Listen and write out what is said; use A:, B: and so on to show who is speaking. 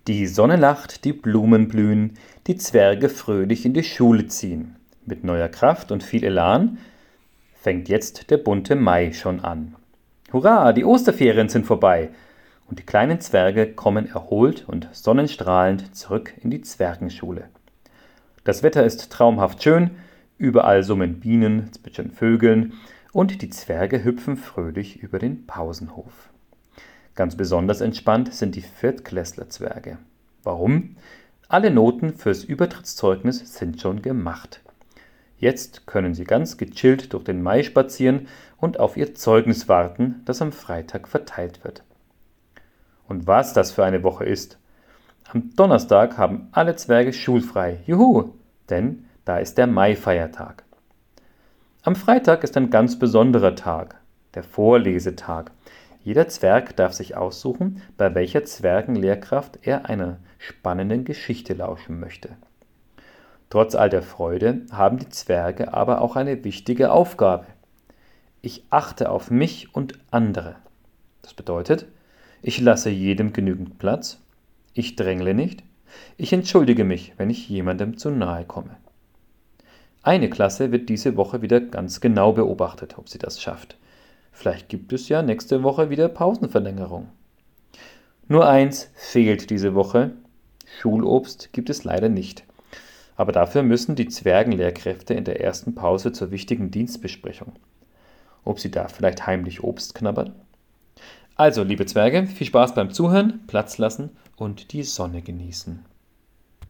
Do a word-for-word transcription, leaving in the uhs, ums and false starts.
A: Die Sonne lacht, die Blumen blühen, die Zwerge fröhlich in die Schule ziehen. Mit neuer Kraft und viel Elan fängt jetzt der bunte Mai schon an. Hurra, die Osterferien sind vorbei und die kleinen Zwerge kommen erholt und sonnenstrahlend zurück in die Zwergenschule. Das Wetter ist traumhaft schön, überall summen Bienen, zwitschern Vögeln und die Zwerge hüpfen fröhlich über den Pausenhof. Ganz besonders entspannt sind die Viertklässler-Zwerge. Warum? Alle Noten fürs Übertrittszeugnis sind schon gemacht. Jetzt können sie ganz gechillt durch den Mai spazieren und auf ihr Zeugnis warten, das am Freitag verteilt wird. Und was das für eine Woche ist! Am Donnerstag haben alle Zwerge schulfrei. Juhu! Denn da ist der Mai-Feiertag. Am Freitag ist ein ganz besonderer Tag, der Vorlesetag. Jeder Zwerg darf sich aussuchen, bei welcher Zwergenlehrkraft er einer spannenden Geschichte lauschen möchte. Trotz all der Freude haben die Zwerge aber auch eine wichtige Aufgabe. Ich achte auf mich und andere. Das bedeutet, ich lasse jedem genügend Platz, ich drängle nicht, ich entschuldige mich, wenn ich jemandem zu nahe komme. Eine Klasse wird diese Woche wieder ganz genau beobachtet, ob sie das schafft. Vielleicht gibt es ja nächste Woche wieder Pausenverlängerung. Nur eins fehlt diese Woche. Schulobst gibt es leider nicht. Aber dafür müssen die Zwergenlehrkräfte in der ersten Pause zur wichtigen Dienstbesprechung. Ob sie da vielleicht heimlich Obst knabbern? Also, liebe Zwerge, viel Spaß beim Zuhören, Platz lassen und die Sonne genießen.